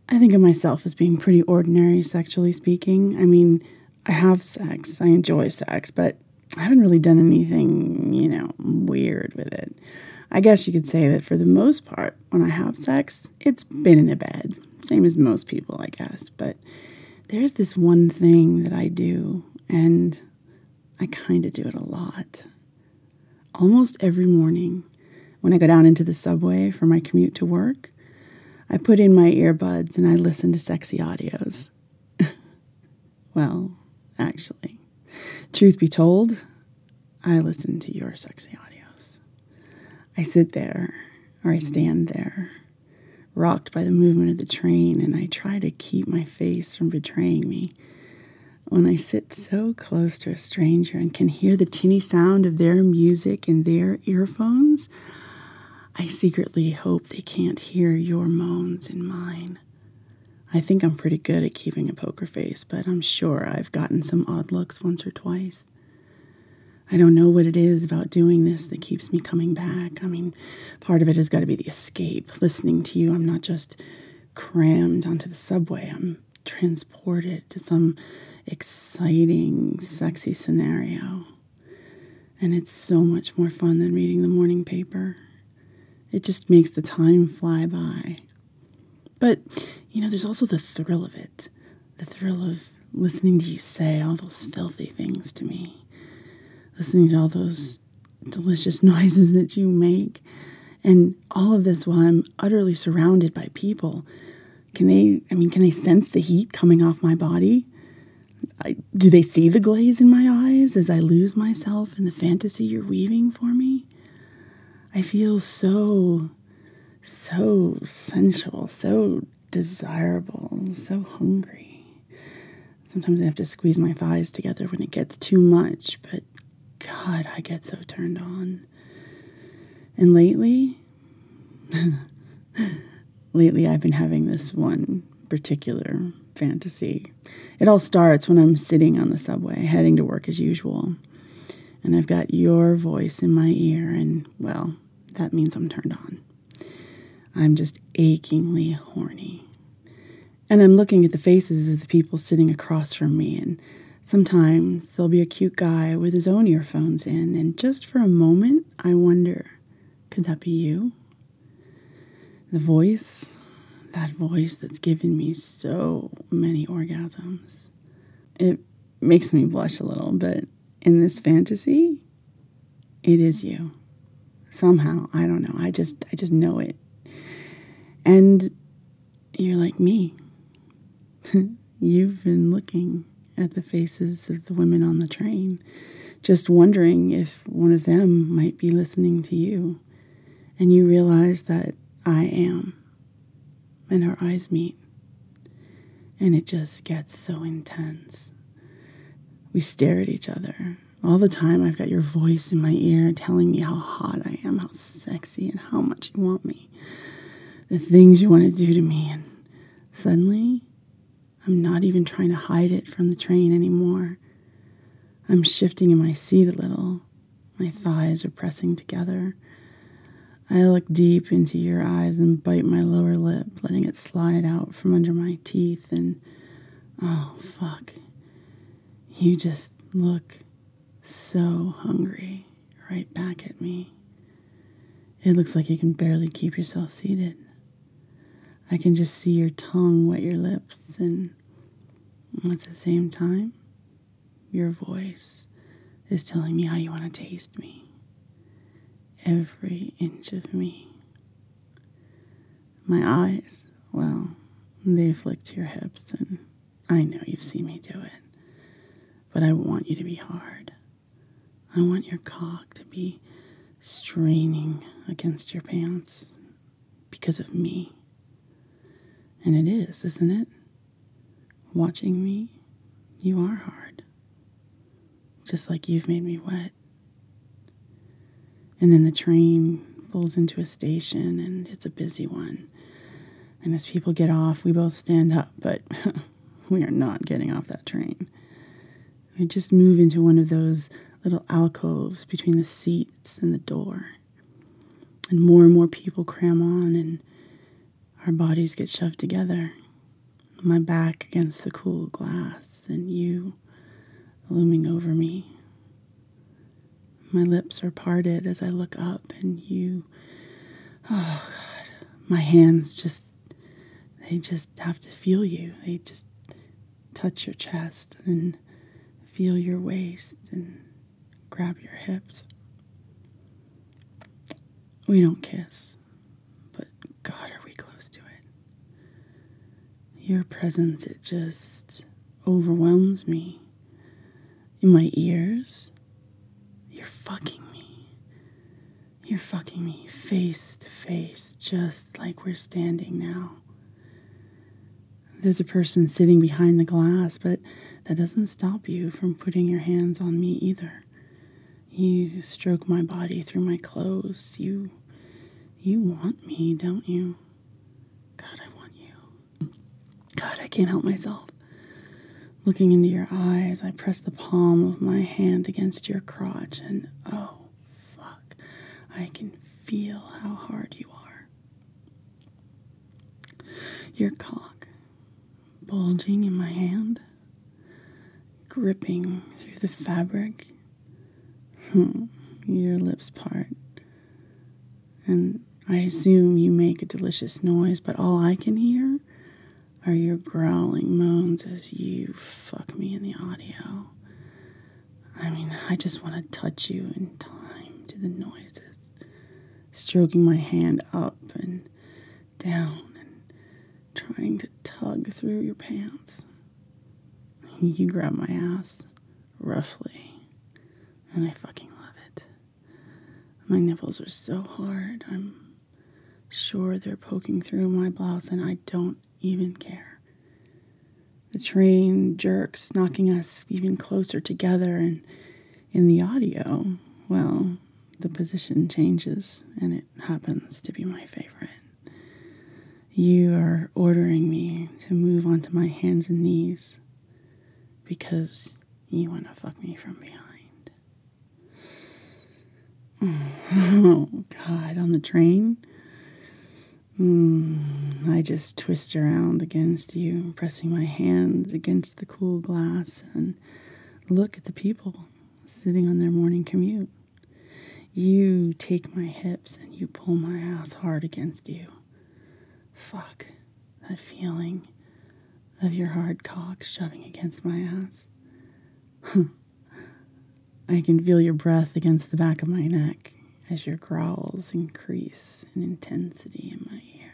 I think of myself as being pretty ordinary, sexually speaking. I mean, I have sex, I enjoy sex, but I haven't really done anything, weird with it. I guess you could say that for the most part, when I have sex, it's been in a bed. Same as most people, I guess. But there's this one thing that I do, and I kind of do it a lot. Almost every morning, when I go down into the subway for my commute to work, I put in my earbuds and I listen to sexy audios. Well, actually, truth be told, I listen to your sexy audios. I sit there, or I stand there, rocked by the movement of the train, and I try to keep my face from betraying me. When I sit so close to a stranger and can hear the tinny sound of their music in their earphones, I secretly hope they can't hear your moans in mine. I think I'm pretty good at keeping a poker face, but I'm sure I've gotten some odd looks once or twice. I don't know what it is about doing this that keeps me coming back. I mean, part of it has got to be the escape. Listening to you, I'm not just crammed onto the subway. I'm transported to some exciting, sexy scenario. And it's so much more fun than reading the morning paper. It just makes the time fly by. But, there's also the thrill of it. The thrill of listening to you say all those filthy things to me. Listening to all those delicious noises that you make. And all of this while I'm utterly surrounded by people. Can they sense the heat coming off my body? Do they see the glaze in my eyes as I lose myself in the fantasy you're weaving for me? I feel so sensual, so desirable, so hungry. Sometimes I have to squeeze my thighs together when it gets too much, but God, I get so turned on. And lately I've been having this one particular fantasy. It all starts when I'm sitting on the subway, heading to work as usual. And I've got your voice in my ear, and, well, that means I'm turned on. I'm just achingly horny. And I'm looking at the faces of the people sitting across from me, and sometimes there'll be a cute guy with his own earphones in, and just for a moment, I wonder, could that be you? The voice, that voice that's given me so many orgasms. It makes me blush a little, but in this fantasy, it is you. Somehow, I don't know. I just know it. And you're like me. You've been looking at the faces of the women on the train, just wondering if one of them might be listening to you. And you realize that I am. And our eyes meet. And it just gets so intense. We stare at each other. All the time I've got your voice in my ear telling me how hot I am, how sexy, and how much you want me. The things you want to do to me. And suddenly, I'm not even trying to hide it from the train anymore. I'm shifting in my seat a little. My thighs are pressing together. I look deep into your eyes and bite my lower lip, letting it slide out from under my teeth. And, oh, fuck. You just look so hungry right back at me. It looks like you can barely keep yourself seated. I can just see your tongue wet your lips, and at the same time, your voice is telling me how you want to taste me. Every inch of me. My eyes, well, they flick to your hips, and I know you've seen me do it. But I want you to be hard. I want your cock to be straining against your pants because of me. And it is, isn't it? Watching me, you are hard. Just like you've made me wet. And then the train pulls into a station, and it's a busy one. And as people get off, we both stand up, but we are not getting off that train. We just move into one of those little alcoves between the seats and the door. And more people cram on, and our bodies get shoved together. my back against the cool glass and you looming over me. My lips are parted as I look up and you, oh God, my hands they just have to feel you. They just touch your chest and feel your waist and grab your hips. We don't kiss, but God, are we close to it. Your presence, it just overwhelms me. In my ears, you're fucking me. You're fucking me face to face, just like we're standing now. There's a person sitting behind the glass, but that doesn't stop you from putting your hands on me either. You stroke my body through my clothes. You want me, don't you? God, I want you. God, I can't help myself. Looking into your eyes, I press the palm of my hand against your crotch, and oh, fuck, I can feel how hard you are. Your cock bulging in my hand, gripping through the fabric. Your lips part, and I assume you make a delicious noise, but all I can hear are your growling moans as you fuck me in the audio. I mean, I just want to touch you in time to the noises, stroking my hand up and down and trying to tug through your pants. You grab my ass roughly, and I fucking love it. My nipples are so hard, I'm sure they're poking through my blouse, and I don't even care. The train jerks, knocking us even closer together, and in the audio, well, the position changes, and it happens to be my favorite. You are ordering me to move onto my hands and knees because you want to fuck me from behind. Oh, God, on the train? I just twist around against you, pressing my hands against the cool glass and look at the people sitting on their morning commute. You take my hips and you pull my ass hard against you. Fuck, that feeling of your hard cock shoving against my ass. I can feel your breath against the back of my neck as your growls increase in intensity in my ear.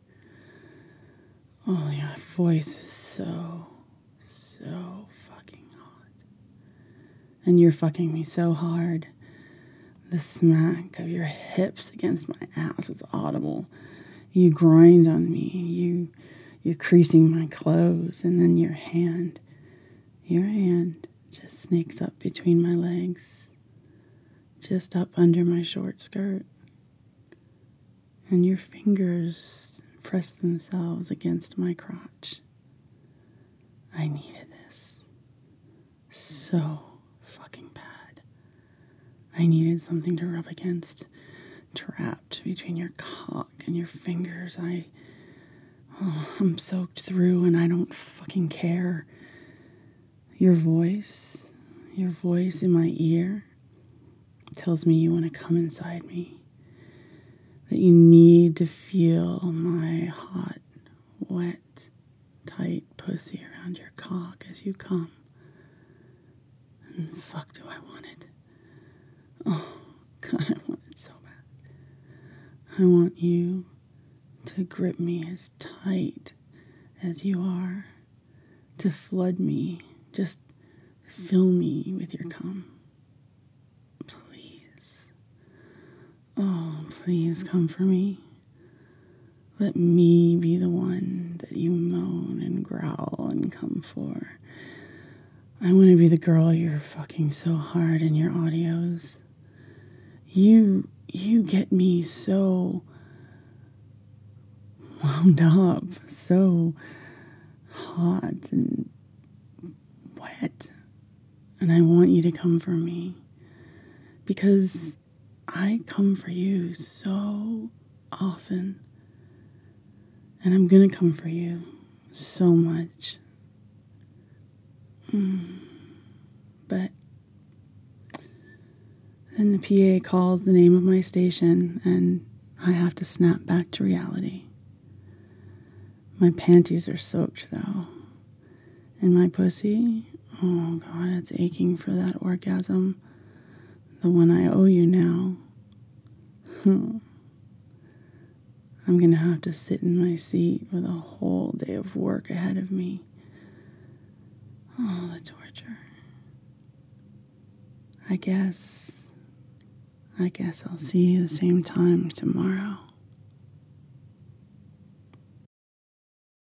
Oh, your voice is so fucking hot. And you're fucking me so hard. The smack of your hips against my ass is audible. You grind on me. You're creasing my clothes, and then your hand just snakes up between my legs, just up under my short skirt. And your fingers press themselves against my crotch. I needed this so fucking bad. I needed something to rub against, trapped between your cock and your fingers. I'm soaked through and I don't fucking care. Your voice in my ear tells me you want to come inside me, that you need to feel my hot, wet, tight pussy around your cock as you come. And fuck do I want it. Oh, God, I want it so bad. I want you to grip me as tight as you are, to flood me, just fill me with your cum. Please. Oh, please come for me. Let me be the one that you moan and growl and come for. I want to be the girl you're fucking so hard in your audios. You get me so wound up, so hot and wet. And I want you to come for me because I come for you so often. And I'm going to come for you so much. But then the PA calls the name of my station, and I have to snap back to reality. My panties are soaked, though. And my pussy, oh God, it's aching for that orgasm. The one I owe you now. I'm going to have to sit in my seat with a whole day of work ahead of me. Oh, the torture. I guess I'll see you the same time tomorrow.